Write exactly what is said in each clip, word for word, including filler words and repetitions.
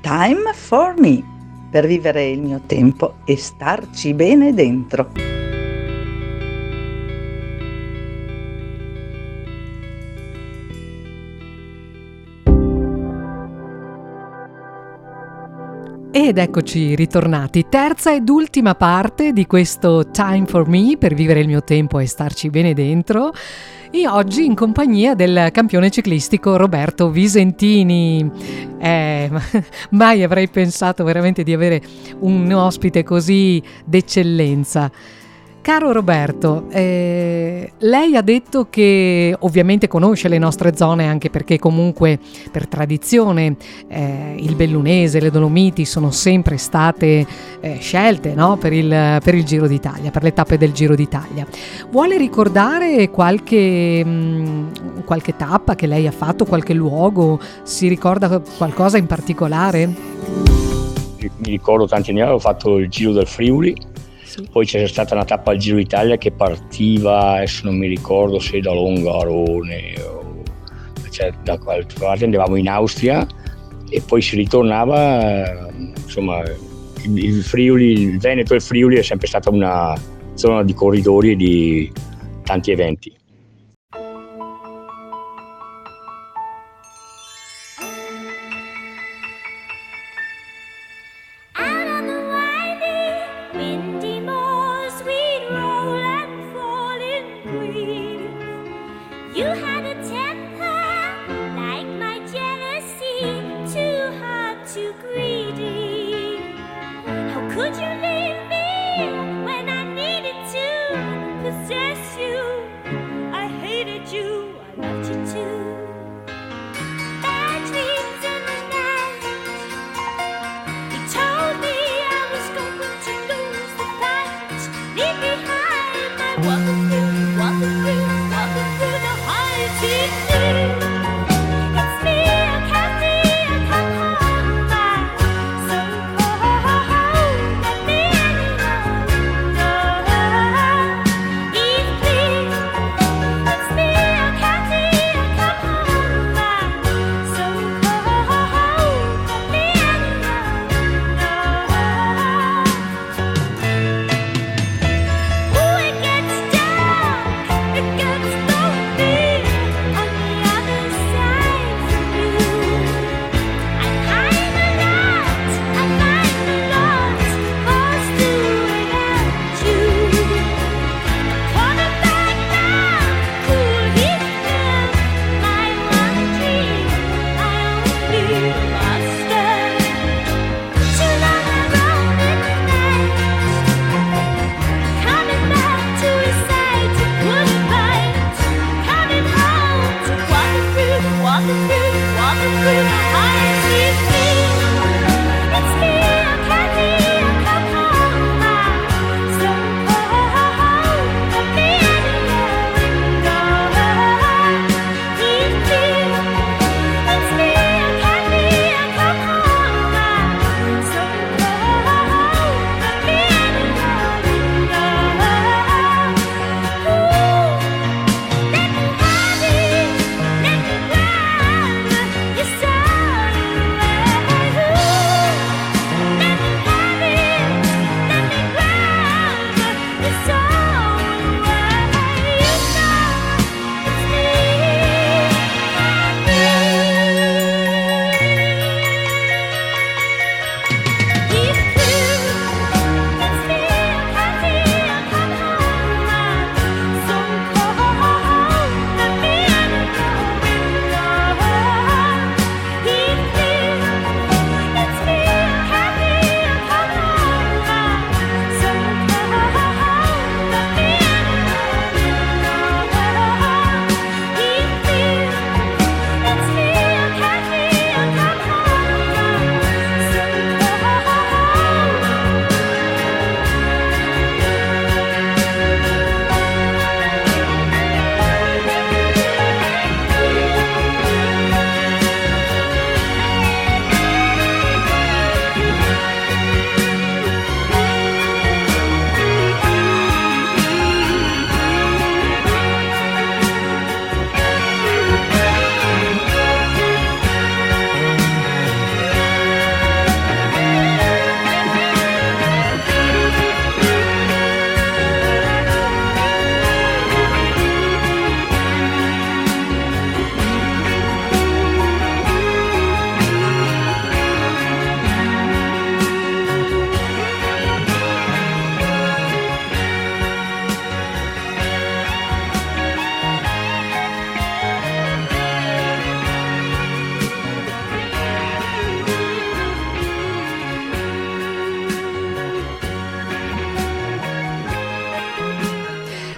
Time for me, per vivere il mio tempo e starci bene dentro. Ed eccoci ritornati, terza ed ultima parte di questo Time for me, per vivere il mio tempo e starci bene dentro, e oggi in compagnia del campione ciclistico Roberto Visentini. Eh, mai avrei pensato veramente di avere un ospite così d'eccellenza. Caro Roberto, eh, lei ha detto che ovviamente conosce le nostre zone, anche perché comunque per tradizione eh, il Bellunese, le Dolomiti sono sempre state eh, scelte, no? per, il, per il Giro d'Italia, per le tappe del Giro d'Italia. Vuole ricordare qualche, mh, qualche tappa che lei ha fatto, qualche luogo? Si ricorda qualcosa in particolare? Mi ricordo tanti anni fa, ho fatto il Giro del Friuli. Poi c'è stata una tappa al Giro d'Italia che partiva, adesso non mi ricordo se da Longarone o cioè, da qualche parte, andavamo in Austria e poi si ritornava, insomma il, il Friuli, il Veneto e il Friuli è sempre stata una zona di corridori e di tanti eventi. Could you leave me when I needed to possess you?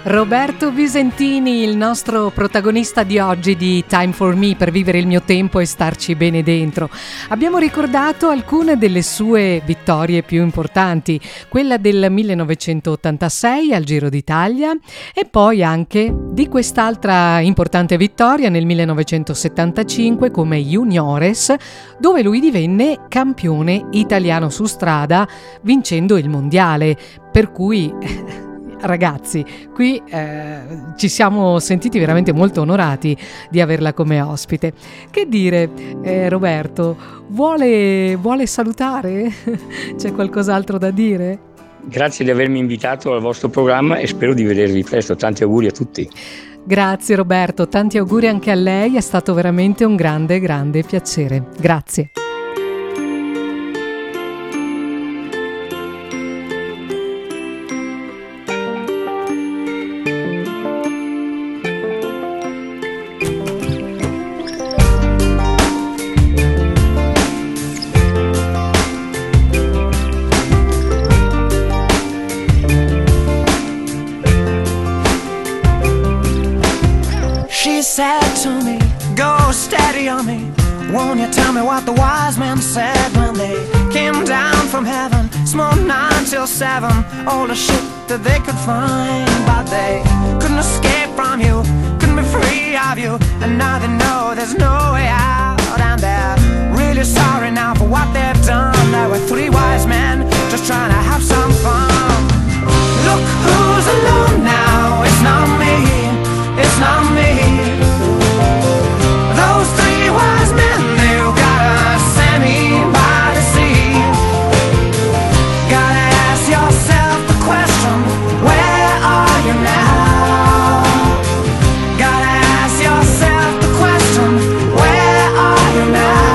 Roberto Visentini, il nostro protagonista di oggi di Time for Me, per vivere il mio tempo e starci bene dentro. Abbiamo ricordato alcune delle sue vittorie più importanti, quella del millenovecentottantasei al Giro d'Italia e poi anche di quest'altra importante vittoria nel millenovecentosettantacinque come juniores, dove lui divenne campione italiano su strada vincendo il mondiale, per cui ragazzi, qui eh, ci siamo sentiti veramente molto onorati di averla come ospite. Che dire, eh, Roberto, vuole, vuole salutare? C'è qualcos'altro da dire? Grazie di avermi invitato al vostro programma e spero di vedervi presto. Tanti auguri a tutti. Grazie Roberto, tanti auguri anche a lei, è stato veramente un grande, grande piacere. Grazie. Said to me, go steady on me. Won't you tell me what the wise men said when they came down from heaven? Smoked nine till seven, all the shit that they could find. But they couldn't escape from you, couldn't be free of you. And now they know there's no way out. And they're really sorry now for what they've done. There were three wise men just trying to have some fun. Look who's alone now, it's not me, it's not me. Those three wise men, they've got a Sammy by the sea. Gotta ask yourself the question, where are you now? Gotta ask yourself the question, where are you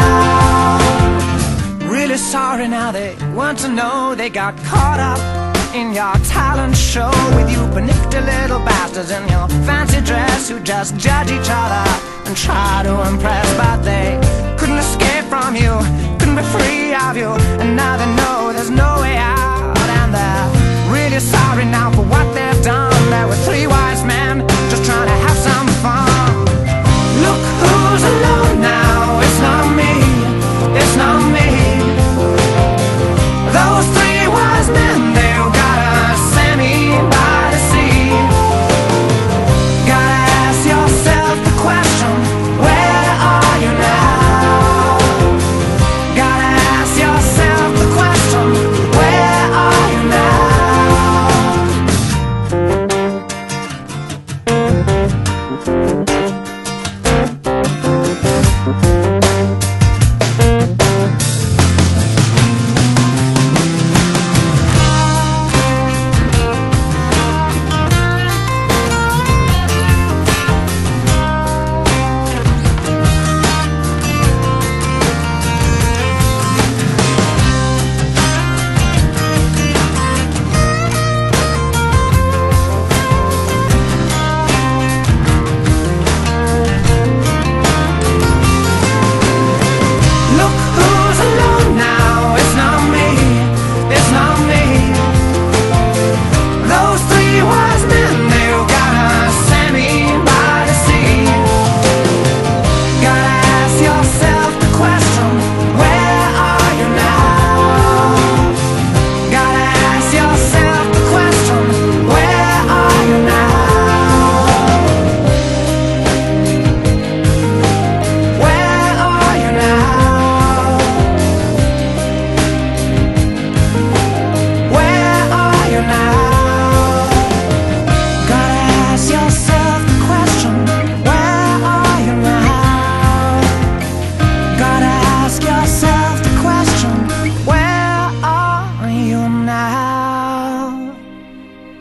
now? Really sorry now they want to know they got caught up in your talent show with you panicked little bastards in your fancy dress who just judge each other and try to impress, but they couldn't escape from you, couldn't be free of you, and now they know there's no way out. And they're really sorry now for what they've done. There were three wise men just trying to have some fun. Look who's alone now, it's not me, it's not me. Those three wise men, they've got a Sammy by the sea. Gotta ask yourself the question, where are you now? Gotta ask yourself the question, where are you now?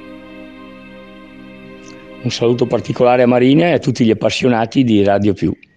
Un saluto particolare a Marina e a tutti gli appassionati di Radio Più.